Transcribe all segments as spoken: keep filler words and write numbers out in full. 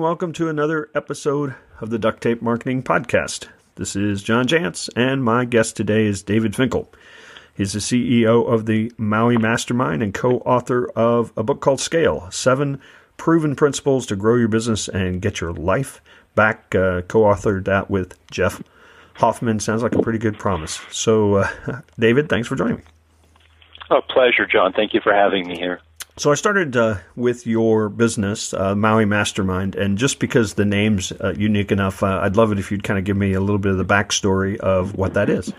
welcome to another episode of the Duct Tape Marketing Podcast. This is John Jantsch, and my guest today is David Finkel. He's the C E O of the Maui Mastermind and co-author of a book called Scale, Seven Proven Principles to Grow Your Business and Get Your Life Back. Uh, co-authored that with Jeff Hoffman. Sounds like a pretty good promise. So, uh, David, thanks for joining me. Oh, pleasure, John. Thank you for having me here. So I started uh, with your business, uh, Maui Mastermind, and just because the name's uh, unique enough, uh, I'd love it if you'd kind of give me a little bit of the backstory of what that is.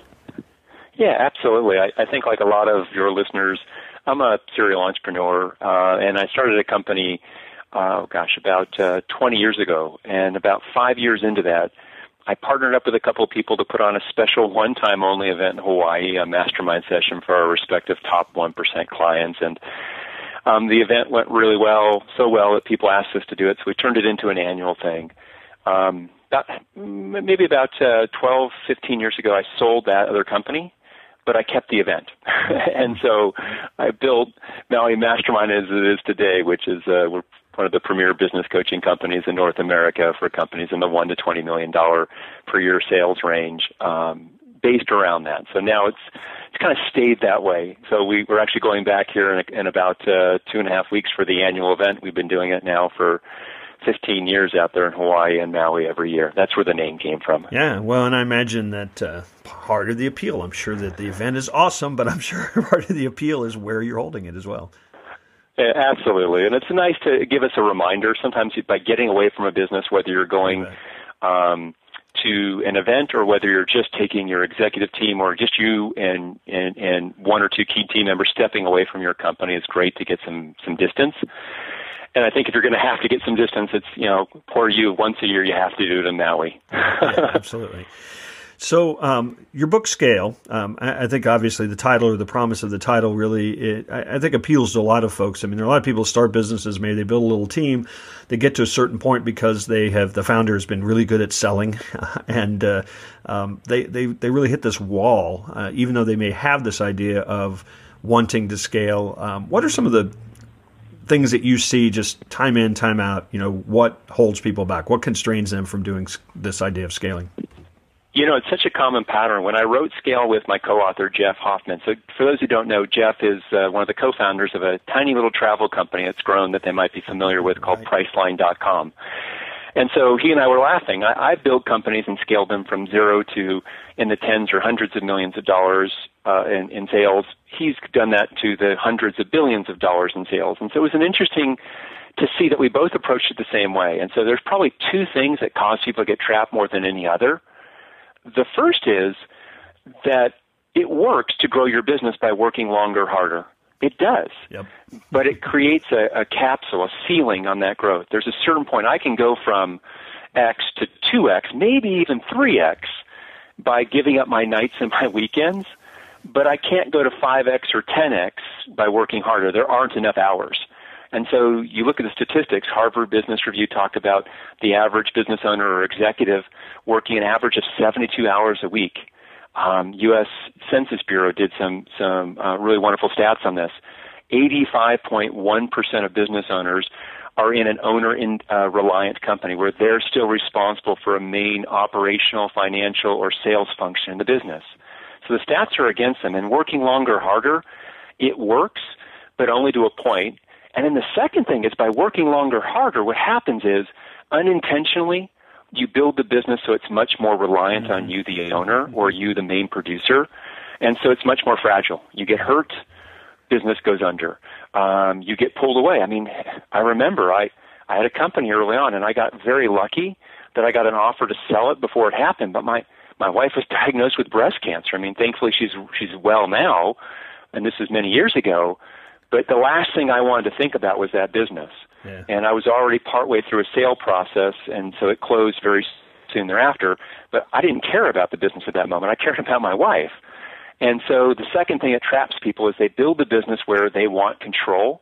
Yeah, absolutely. I, I think like a lot of your listeners, I'm a serial entrepreneur, uh, and I started a company, uh, gosh, about uh, twenty years ago, and about five years into that, I partnered up with a couple of people to put on a special one-time only event in Hawaii, a mastermind session for our respective top one percent clients, and Um, the event went really well, so well that people asked us to do it, so we turned it into an annual thing. Um, about, maybe about uh, twelve, fifteen years ago, I sold that other company, but I kept the event. And so I built Maui Mastermind as it is today, which is uh, we're one of the premier business coaching companies in North America for companies in the one to twenty million dollars per year sales range, um, based around that. So now it's it's kind of stayed that way. So we, we're actually going back here in, in about uh, two and a half weeks for the annual event. We've been doing it now for fifteen years out there in Hawaii and Maui every year. That's where the name came from. Yeah, well, and I imagine that uh, part of the appeal, I'm sure that the event is awesome, but I'm sure part of the appeal is where you're holding it as well. Yeah, absolutely. And it's nice to give us a reminder sometimes by getting away from a business, whether you're going um, to an event or whether you're just taking your executive team or just you and, and, and one or two key team members stepping away from your company. It's great to get some, some distance. And I think if you're going to have to get some distance, it's, you know, poor you, once a year you have to do it in Maui. Yeah, absolutely. So um, your book, Scale, um, I, I think obviously the title or the promise of the title really, it, I, I think appeals to a lot of folks. I mean, there are a lot of people who start businesses, maybe they build a little team, they get to a certain point because they have, the founder has been really good at selling, and uh, um, they, they, they really hit this wall, uh, even though they may have this idea of wanting to scale. Um, what are some of the things that you see just time in, time out, you know, what holds people back? What constrains them from doing this idea of scaling? You know, it's such a common pattern. When I wrote Scale with my co-author, Jeff Hoffman, so for those who don't know, Jeff is uh, one of the co-founders of a tiny little travel company that's grown that they might be familiar with called Priceline dot com. And so he and I were laughing. I, I've built companies and scaled them from zero to in the tens or hundreds of millions of dollars uh, in, in sales. He's done that to the hundreds of billions of dollars in sales. And so it was an interesting to see that we both approached it the same way. And so there's probably two things that cause people to get trapped more than any other. The first is that it works to grow your business by working longer, harder. It does. Yep. But it creates a, a capsule, a ceiling on that growth. There's a certain point I can go from X to two X, maybe even three X by giving up my nights and my weekends, but I can't go to five X or ten X by working harder. There aren't enough hours. And so you look at the statistics. Harvard Business Review talked about the average business owner or executive working an average of seventy-two hours a week. Um, U S Census Bureau did some some uh, really wonderful stats on this. eighty-five point one percent of business owners are in an owner-reliant uh, company where they're still responsible for a main operational, financial, or sales function in the business. So the stats are against them. And working longer, harder, it works, but only to a point. And then the second thing is by working longer, harder, what happens is unintentionally you build the business so it's much more reliant mm-hmm. on you, the owner, or you, the main producer. And so it's much more fragile. You get hurt, business goes under. Um, you get pulled away. I mean, I remember I, I had a company early on, and I got very lucky that I got an offer to sell it before it happened. But my, my wife was diagnosed with breast cancer. I mean, thankfully she's she's well now, and this is many years ago. But the last thing I wanted to think about was that business. Yeah. And I was already partway through a sale process, and so it closed very soon thereafter. But I didn't care about the business at that moment. I cared about my wife. And so the second thing that traps people is they build the business where they want control.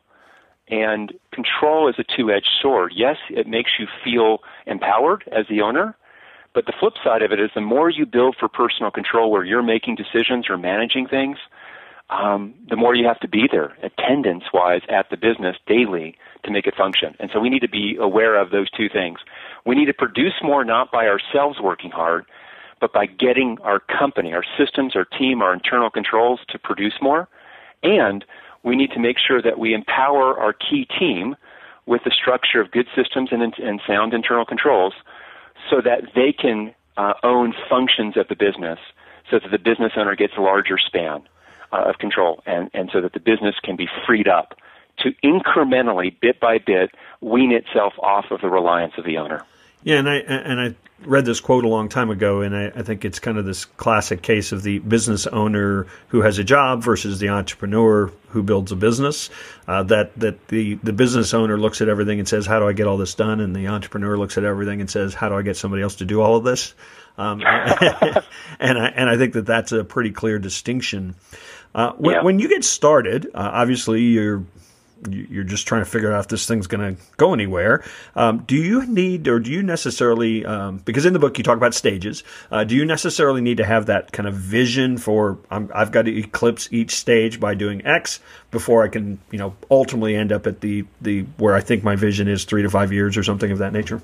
And control is a two-edged sword. Yes, it makes you feel empowered as the owner, but the flip side of it is the more you build for personal control where you're making decisions or managing things, um, the more you have to be there, attendance-wise, at the business daily to make it function. And so we need to be aware of those two things. We need to produce more not by ourselves working hard, but by getting our company, our systems, our team, our internal controls to produce more. And we need to make sure that we empower our key team with the structure of good systems and, and sound internal controls so that they can uh, own functions of the business so that the business owner gets a larger span uh, of control and, and so that the business can be freed up to incrementally, bit by bit, wean itself off of the reliance of the owner. Yeah, and I and I read this quote a long time ago, and I, I think it's kind of this classic case of the business owner who has a job versus the entrepreneur who builds a business. Uh, that that the, the business owner looks at everything and says, how do I get all this done? And the entrepreneur looks at everything and says, how do I get somebody else to do all of this? Um, and I and I think that that's a pretty clear distinction. Uh, when, yeah. when you get started, uh, obviously you're you're just trying to figure out if this thing's going to go anywhere. Um, do you need, or do you necessarily, um, because in the book you talk about stages, uh, do you necessarily need to have that kind of vision for, um, I've got to eclipse each stage by doing X before I can, you know, ultimately end up at the, the where I think my vision is three to five years or something of that nature?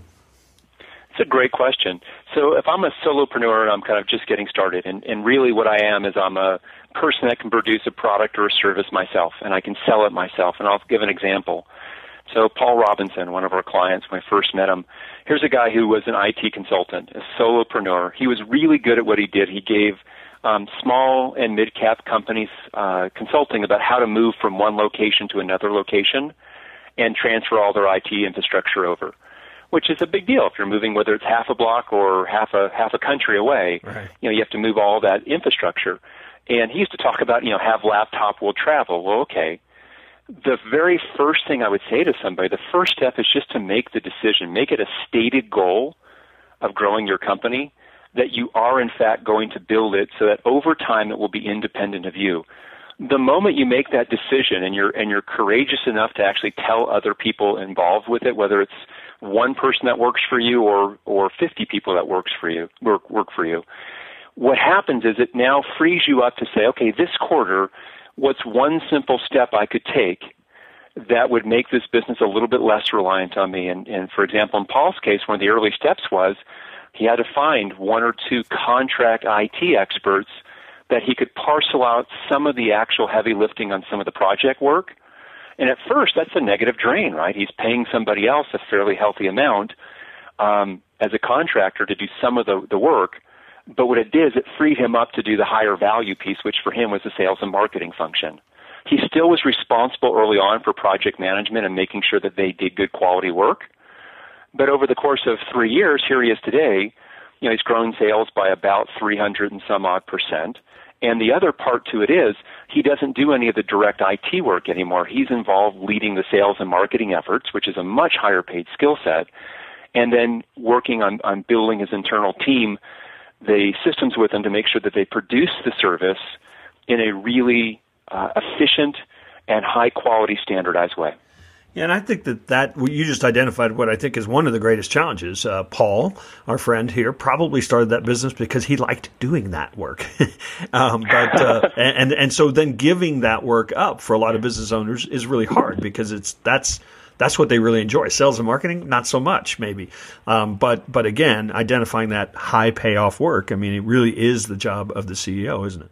It's a great question. So if I'm a solopreneur and I'm kind of just getting started, and, and really what I am is I'm a person that can produce a product or a service myself, and I can sell it myself. And I'll give an example. So Paul Robinson, one of our clients, when I first met him, here's a guy who was an I T consultant, a solopreneur. He was really good at what he did. He gave um, small and mid-cap companies uh, consulting about how to move from one location to another location and transfer all their I T infrastructure over, which is a big deal. If you're moving, whether it's half a block or half a half a country away, right. you know, you have to move all that infrastructure. And he used to talk about, you know, have laptop will travel. Well, okay. The very first thing I would say to somebody, the first step is just to make the decision, make it a stated goal of growing your company that you are, in fact, going to build it so that over time it will be independent of you. The moment you make that decision and you're and you're courageous enough to actually tell other people involved with it, whether it's one person that works for you or or fifty people that works for you work work for you, what happens is it now frees you up to say, okay, this quarter, what's one simple step I could take that would make this business a little bit less reliant on me? And, and for example, in Paul's case, one of the early steps was he had to find one or two contract I T experts that he could parcel out some of the actual heavy lifting on some of the project work. And at first, that's a negative drain, right? He's paying somebody else a fairly healthy amount um, as a contractor to do some of the, the work. But what it did is it freed him up to do the higher value piece, which for him was the sales and marketing function. He still was responsible early on for project management and making sure that they did good quality work. But over the course of three years, here he is today, you know, he's grown sales by about three hundred and some odd percent. And the other part to it is he doesn't do any of the direct I T work anymore. He's involved leading the sales and marketing efforts, which is a much higher paid skill set, and then working on, on building his internal team, the systems with them to make sure that they produce the service in a really uh, efficient and high-quality standardized way. Yeah, and I think that, that you just identified what I think is one of the greatest challenges. Uh, Paul, our friend here, probably started that business because he liked doing that work. um, but uh, and and so then giving that work up for a lot of business owners is really hard because it's that's that's what they really enjoy. Sales and marketing, not so much, maybe. Um, but but again, identifying that high payoff work, I mean, it really is the job of the C E O, isn't it?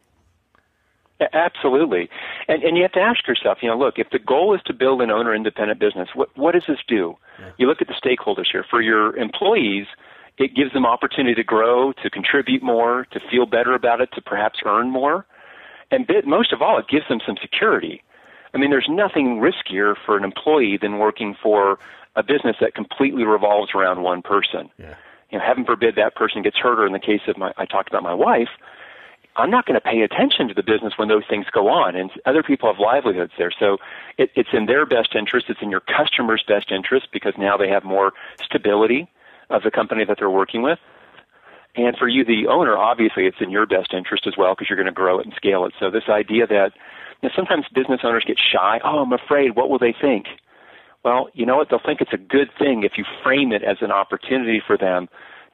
Absolutely. And and you have to ask yourself, you know, look, if the goal is to build an owner-independent business, what what does this do? Yeah. You look at the stakeholders here. For your employees, it gives them opportunity to grow, to contribute more, to feel better about it, to perhaps earn more. And bit, most of all, it gives them some security. I mean, there's nothing riskier for an employee than working for a business that completely revolves around one person. Yeah. You know, heaven forbid that person gets hurt, or in the case of my, I talked about my wife, I'm not going to pay attention to the business when those things go on, and other people have livelihoods there. So it, it's in their best interest. It's in your customer's best interest because now they have more stability of the company that they're working with. And for you, the owner, obviously it's in your best interest as well because you're going to grow it and scale it. So this idea that you know, sometimes business owners get shy. Oh, I'm afraid. What will they think? Well, you know what? They'll think it's a good thing if you frame it as an opportunity for them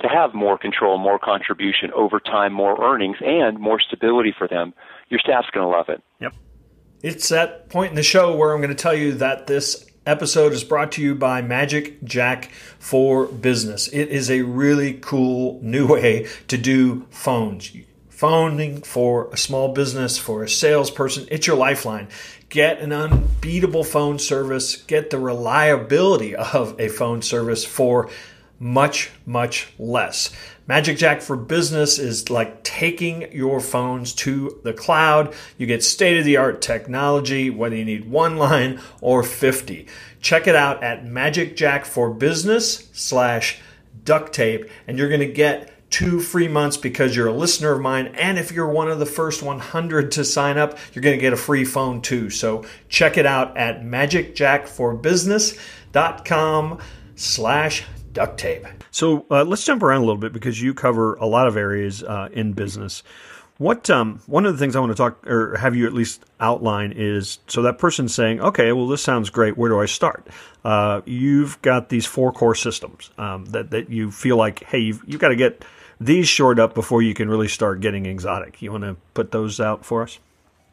to have more control, more contribution over time, more earnings, and more stability for them, your staff's going to love it. Yep. It's that point in the show where I'm going to tell you that this episode is brought to you by Magic Jack for Business. It is a really cool new way to do phones. Phoning for a small business, for a salesperson, it's your lifeline. Get an unbeatable phone service. Get the reliability of a phone service for much, much less. Magic Jack for Business is like taking your phones to the cloud. You get state-of-the-art technology, whether you need one line or fifty. Check it out at Magic Jack for Business slash duct tape, and you're going to get two free months because you're a listener of mine. And if you're one of the first one hundred to sign up, you're going to get a free phone too. So check it out at magic jack for business dot com slash duct tape. So uh, let's jump around a little bit because you cover a lot of areas uh, in business. What um, one of the things I want to talk or have you at least outline is, so that person's saying, okay, well, this sounds great. Where do I start? Uh, you've got these four core systems um, that, that you feel like, hey, you've, you've got to get these shored up before you can really start getting exotic. You want to put those out for us?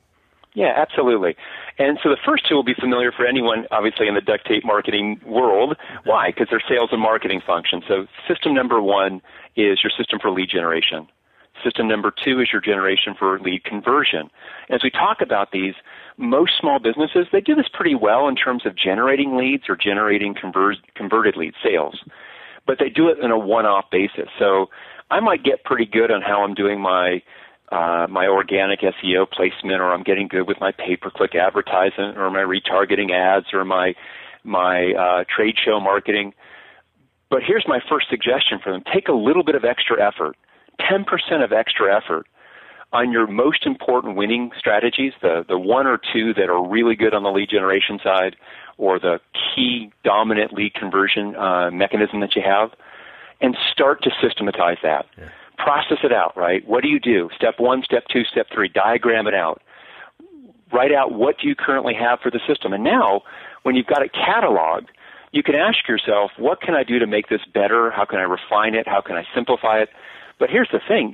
Yeah, absolutely. And so the first two will be familiar for anyone, obviously, in the duct tape marketing world. Why? Because they're sales and marketing functions. So system number one is your system for lead generation. System number two is your generation for lead conversion. As we talk about these, most small businesses, they do this pretty well in terms of generating leads or generating conver- converted lead sales. But they do it in a one-off basis. So I might get pretty good on how I'm doing my uh, my organic S E O placement, or I'm getting good with my pay-per-click advertising, or my retargeting ads, or my my uh, trade show marketing. But here's my first suggestion for them. Take a little bit of extra effort, ten percent of extra effort on your most important winning strategies, the, the one or two that are really good on the lead generation side, or the key dominant lead conversion uh, mechanism that you have, and start to systematize that. Yeah. Process it out, right? What do you do? Step one, step two, step three, diagram it out. Write out what do you currently have for the system. And now, when you've got it cataloged, you can ask yourself, what can I do to make this better? How can I refine it? How can I simplify it? But here's the thing.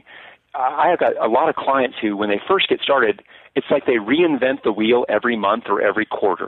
I have got a lot of clients who, when they first get started, it's like they reinvent the wheel every month or every quarter.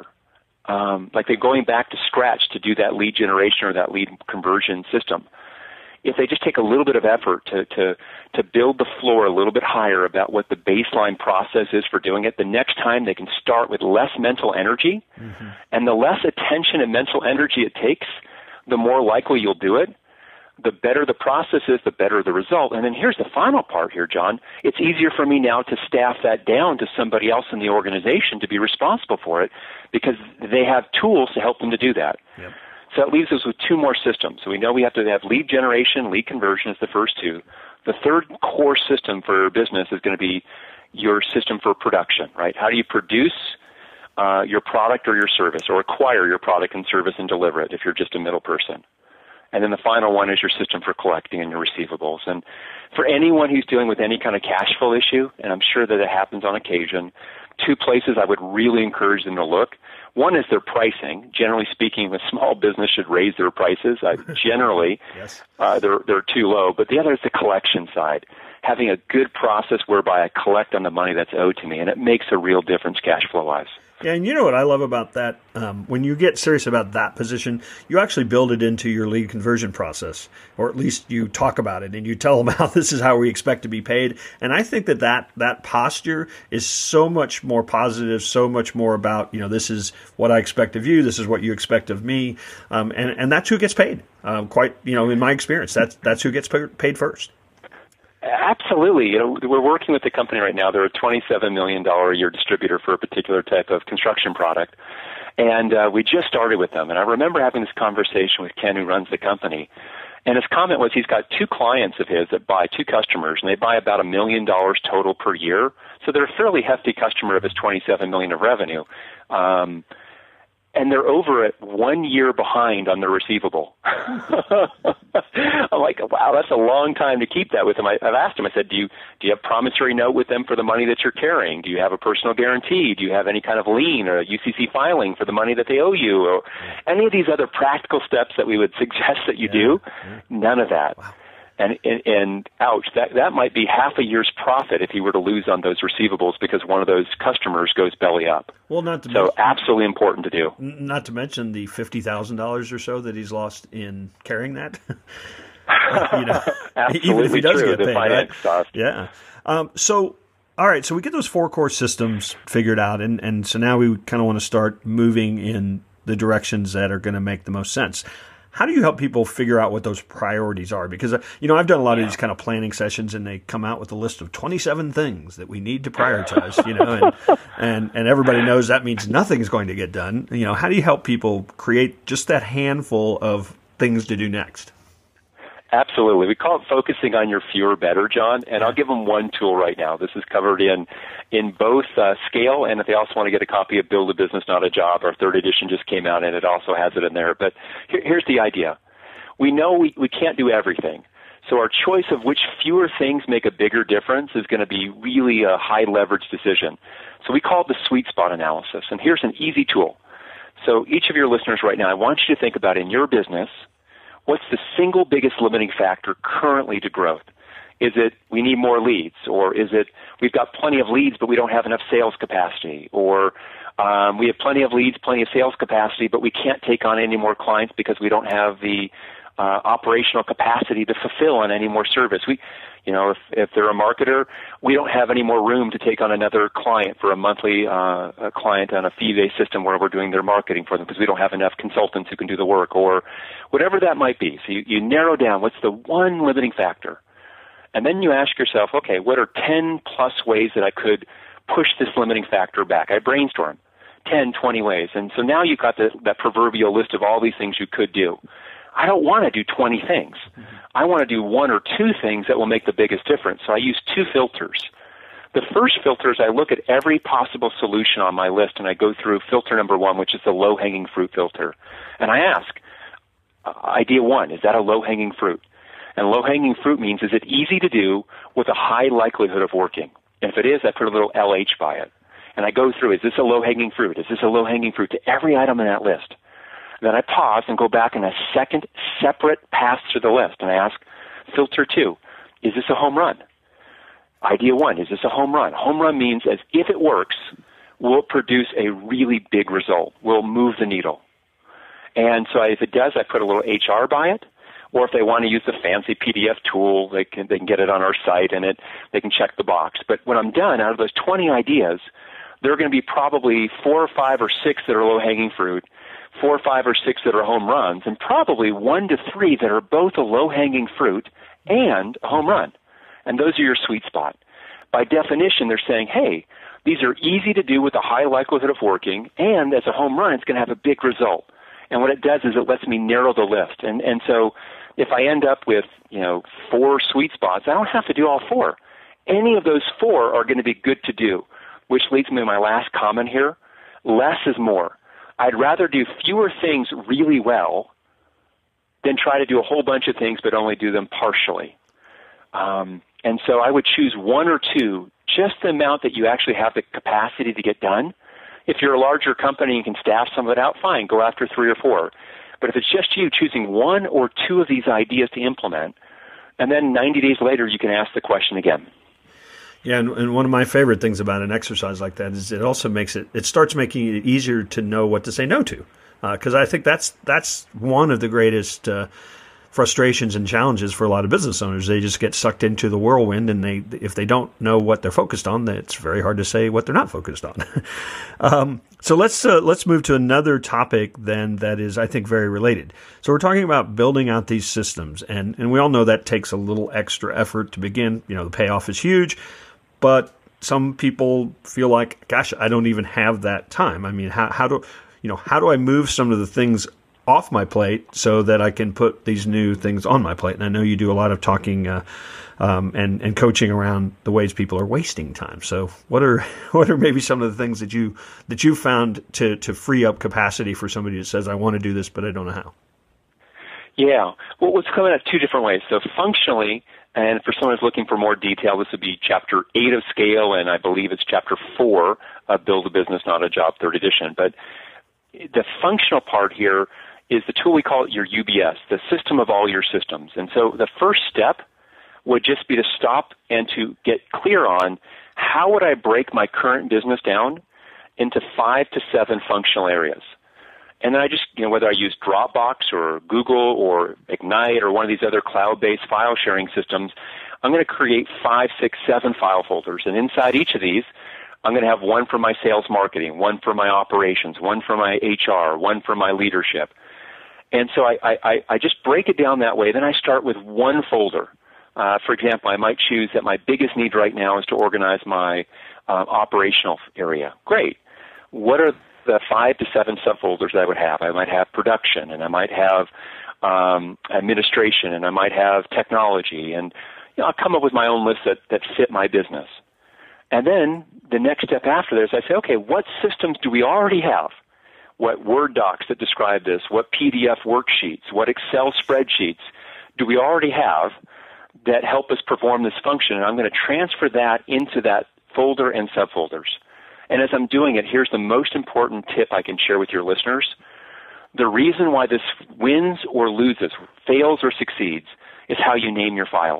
Um, like they're going back to scratch to do that lead generation or that lead conversion system. If they just take a little bit of effort to, to, to build the floor a little bit higher about what the baseline process is for doing it, the next time they can start with less mental energy. Mm-hmm. And the less attention and mental energy it takes, the more likely you'll do it. The better the process is, the better the result. And then here's the final part here, John. It's easier for me now to staff that down to somebody else in the organization to be responsible for it because they have tools to help them to do that. Yep. So that leaves us with two more systems. So we know we have to have lead generation, lead conversion is the first two. The third core system for your business is going to be your system for production, right? How do you produce uh, your product or your service, or acquire your product and service and deliver it if you're just a middle person? And then the final one is your system for collecting and your receivables. And for anyone who's dealing with any kind of cash flow issue, and I'm sure that it happens on occasion, two places I would really encourage them to look. One is their pricing. Generally speaking, a small business should raise their prices. I, generally, yes. uh, they're, they're too low. But the other is the collection side. Having a good process whereby I collect on the money that's owed to me, and it makes a real difference cash flow-wise. Yeah, and you know what I love about that? Um, when you get serious about that position, you actually build it into your lead conversion process, or at least you talk about it and you tell them how this is how we expect to be paid. And I think that that, that posture is so much more positive, so much more about, you know, this is what I expect of you, this is what you expect of me, um, and, and that's who gets paid. Um, quite, you know, in my experience, that's that's who gets paid first. Absolutely. You know, we're working with the company right now. They're a twenty-seven million dollars a year distributor for a particular type of construction product. And uh, we just started with them. And I remember having this conversation with Ken, who runs the company. And his comment was he's got two clients of his that buy, two customers, and they buy about a million dollars total per year. So they're a fairly hefty customer of his twenty-seven million dollars of revenue. Um, and they're over at one year behind on their receivable. I'm like, wow, that's a long time to keep that with them. I, I've asked him, I said, do you do you have promissory note with them for the money that you're carrying? Do you have a personal guarantee? Do you have any kind of lien or a U C C filing for the money that they owe you? Or any of these other practical steps that we would suggest that you yeah. do? Yeah. None of that. Wow. And, and, and ouch, that, that might be half a year's profit if he were to lose on those receivables because one of those customers goes belly up. Well, not to so mention, absolutely important to do. Not to mention the fifty thousand dollars or so that he's lost in carrying that. you know, absolutely even if he does true, get the paid, finance right? cost. Yeah. Um, so, all right, so we get those four core systems figured out, and, and so now we kind of want to start moving in the directions that are going to make the most sense. How do you help people figure out what those priorities are? Because, you know, I've done a lot of yeah. these kind of planning sessions, and they come out with a list of twenty-seven things that we need to prioritize, you know, and, and, and everybody knows that means nothing is going to get done. You know, how do you help people create just that handful of things to do next? Absolutely. We call it focusing on your fewer better, John, and I'll give them one tool right now. This is covered in in both uh, Scale, and if they also want to get a copy of Build a Business, Not a Job, our third edition just came out, and it also has it in there. But here, here's the idea. We know we, we can't do everything, so our choice of which fewer things make a bigger difference is going to be really a high-leverage decision. So we call it the sweet spot analysis, and here's an easy tool. So each of your listeners right now, I want you to think about in your business, what's the single biggest limiting factor currently to growth? Is it we need more leads? Or is it we've got plenty of leads but we don't have enough sales capacity? Or um, we have plenty of leads, plenty of sales capacity, but we can't take on any more clients because we don't have the uh, operational capacity to fulfill on any more service. We, you know, if, if they're a marketer, we don't have any more room to take on another client for a monthly uh, a client on a fee-based system where we're doing their marketing for them because we don't have enough consultants who can do the work or whatever that might be. So you, you narrow down what's the one limiting factor. And then you ask yourself, okay, what are ten plus ways that I could push this limiting factor back? I brainstorm ten, twenty ways. And so now you've got the, that proverbial list of all these things you could do. I don't want to do twenty things. Mm-hmm. I want to do one or two things that will make the biggest difference. So I use two filters. The first filter is I look at every possible solution on my list, and I go through filter number one, which is the low-hanging fruit filter. And I ask, uh, idea one, is that a low-hanging fruit? And low-hanging fruit means, is it easy to do with a high likelihood of working? And if it is, I put a little L H by it. And I go through, is this a low-hanging fruit? Is this a low-hanging fruit to every item in that list? Then I pause and go back in a second separate pass through the list. And I ask, filter two, is this a home run? Idea one, is this a home run? Home run means as if it works, will it produce a really big result? Will it move the needle? And so if it does, I put a little H R by it. Or if they want to use the fancy P D F tool, they can, they can get it on our site and it they can check the box. But when I'm done, out of those twenty ideas, there are going to be probably four or five or six that are low-hanging fruit, four or five or six that are home runs, and probably one to three that are both a low-hanging fruit and a home run. And those are your sweet spot. By definition, they're saying, hey, these are easy to do with a high likelihood of working, and as a home run, it's going to have a big result. And what it does is it lets me narrow the list. And and so if I end up with, you know, four sweet spots, I don't have to do all four. Any of those four are going to be good to do, which leads me to my last comment here. Less is more. I'd rather do fewer things really well than try to do a whole bunch of things but only do them partially. Um, and so I would choose one or two, just the amount that you actually have the capacity to get done. If you're a larger company and can staff some of it out, fine, go after three or four. But if it's just you choosing one or two of these ideas to implement, and then ninety days later you can ask the question again. Yeah, and, and one of my favorite things about an exercise like that is it also makes it, it starts making it easier to know what to say no to. Because uh, I think that's that's one of the greatest uh, frustrations and challenges for a lot of business owners. They just get sucked into the whirlwind, and they if they don't know what they're focused on, then it's very hard to say what they're not focused on. um, so let's uh, let's move to another topic then that is, I think, very related. So we're talking about building out these systems, and, and we all know that takes a little extra effort to begin. You know, the payoff is huge, but some people feel like, gosh, I don't even have that time. I mean, how how do you know how do I move some of the things off my plate so that I can put these new things on my plate? And I know you do a lot of talking uh, um, and, and coaching around the ways people are wasting time. So what are what are maybe some of the things that you that you found to, to free up capacity for somebody that says, I want to do this, but I don't know how? Yeah. Well, it's coming at two different ways. So functionally, and for someone who's looking for more detail, this would be chapter eight of Scale, and I believe it's chapter four of Build a Business, Not a Job, third edition. But the functional part here is the tool we call it your U B S, the system of all your systems. And so the first step would just be to stop and to get clear on how would I break my current business down into five to seven functional areas. And then I just, you know, whether I use Dropbox or Google or Ignite or one of these other cloud-based file sharing systems, I'm going to create five, six, seven file folders. And inside each of these, I'm going to have one for my sales marketing, one for my operations, one for my H R, one for my leadership. And so I, I, I just break it down that way. Then I start with one folder. Uh, for example, I might choose that my biggest need right now is to organize my uh, operational area. Great. What are the five to seven subfolders that I would have? I might have production, and I might have um, administration, and I might have technology, and you know, I'll come up with my own list that, that fit my business. And then the next step after this, I say, okay, what systems do we already have? What Word docs that describe this? What P D F worksheets? What Excel spreadsheets do we already have that help us perform this function? And I'm going to transfer that into that folder and subfolders. And as I'm doing it, here's the most important tip I can share with your listeners. The reason why this wins or loses, fails or succeeds, is how you name your files.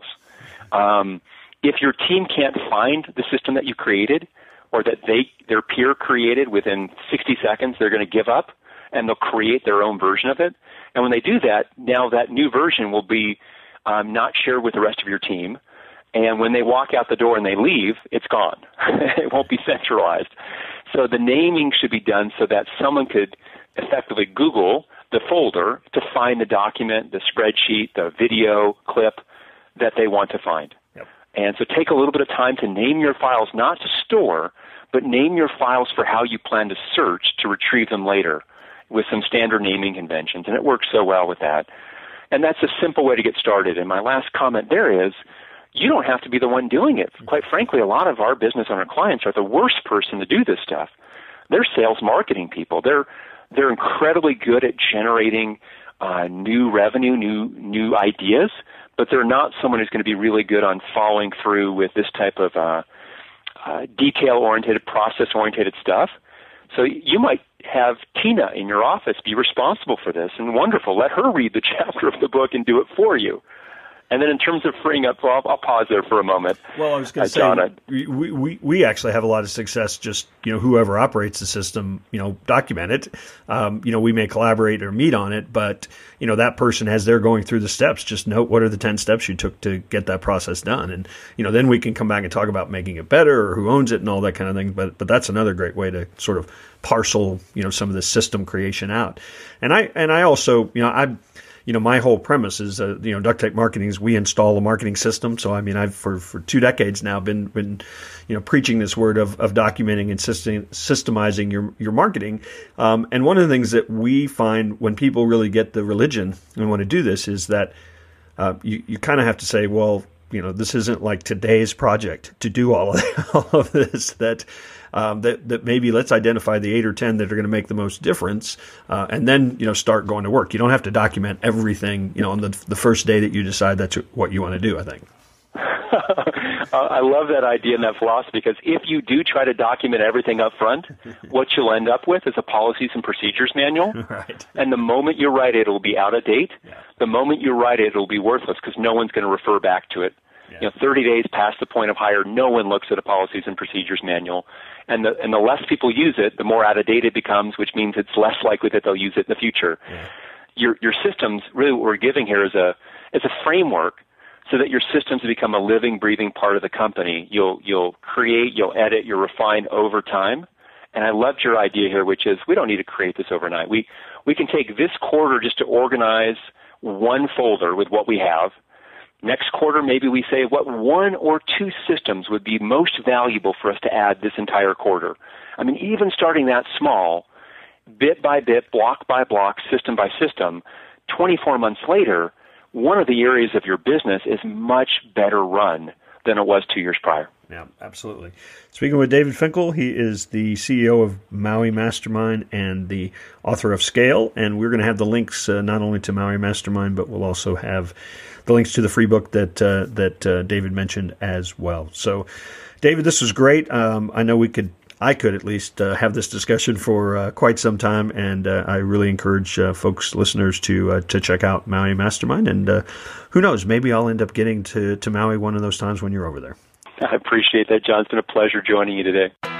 Um, if your team can't find the system that you created or that they their peer created within sixty seconds, they're going to give up and they'll create their own version of it. And when they do that, now that new version will be um, not shared with the rest of your team. And when they walk out the door and they leave, it's gone. It won't be centralized. So the naming should be done so that someone could effectively Google the folder to find the document, the spreadsheet, the video clip that they want to find. Yep. And so take a little bit of time to name your files, not to store, but name your files for how you plan to search to retrieve them later with some standard naming conventions. And it works so well with that. And that's a simple way to get started. And my last comment there is, you don't have to be the one doing it. Quite frankly, a lot of our business owner clients are the worst person to do this stuff. They're sales marketing people. They're they're incredibly good at generating uh, new revenue, new new ideas, but they're not someone who's going to be really good on following through with this type of uh, uh, detail-oriented, process-oriented stuff. So you might have Tina in your office be responsible for this, and wonderful. Let her read the chapter of the book and do it for you. And then in terms of freeing up, well, I'll, I'll pause there for a moment. Well, I was going to uh, say, we, we, we actually have a lot of success just, you know, whoever operates the system, you know, document it. Um, you know, we may collaborate or meet on it, but, you know, that person, as they're going through the steps, just note what are the ten steps you took to get that process done. And, you know, then we can come back and talk about making it better or who owns it and all that kind of thing. But, but that's another great way to sort of parcel, you know, some of the system creation out. And I, and I also, you know, I, You know, my whole premise is, uh, you know, Duct Tape Marketing is we install a marketing system. So, I mean, I've for, for two decades now been, been, you know, preaching this word of, of documenting and system, systemizing your, your marketing. Um, and one of the things that we find when people really get the religion and want to do this is that uh, you, you kind of have to say, well, you know, this isn't like today's project to do all of, all of this, that, um, that, that maybe let's identify the eight or ten that are going to make the most difference, uh, and then, you know, start going to work. You don't have to document everything, you know, on the, the first day that you decide that's what you want to do, I think. I love that idea and that philosophy, because if you do try to document everything up front, what you'll end up with is a policies and procedures manual. Right. And the moment you write it, it'll be out of date. Yeah. The moment you write it, it'll be worthless because no one's going to refer back to it. Yeah. You know, thirty days past the point of hire, no one looks at a policies and procedures manual. And the, and the less people use it, the more out of date it becomes, which means it's less likely that they'll use it in the future. Yeah. Your, your systems, really what we're giving here is a, is a framework so that your systems become a living, breathing part of the company. You'll, you'll create, you'll edit, you'll refine over time. And I loved your idea here, which is we don't need to create this overnight. We, we can take this quarter just to organize one folder with what we have. Next quarter, maybe we say what one or two systems would be most valuable for us to add this entire quarter. I mean, even starting that small, bit by bit, block by block, system by system, twenty-four months later, one of the areas of your business is much better run than it was two years prior. Yeah, absolutely. Speaking with David Finkel, he is the C E O of Maui Mastermind and the author of Scale, and we're going to have the links uh, not only to Maui Mastermind, but we'll also have the links to the free book that uh, that uh, David mentioned as well. So, David, this was great. Um, I know we could I could at least uh, have this discussion for uh, quite some time, and uh, I really encourage uh, folks, listeners, to uh, to check out Maui Mastermind. And uh, who knows, maybe I'll end up getting to, to Maui one of those times when you're over there. I appreciate that, John. It's been a pleasure joining you today.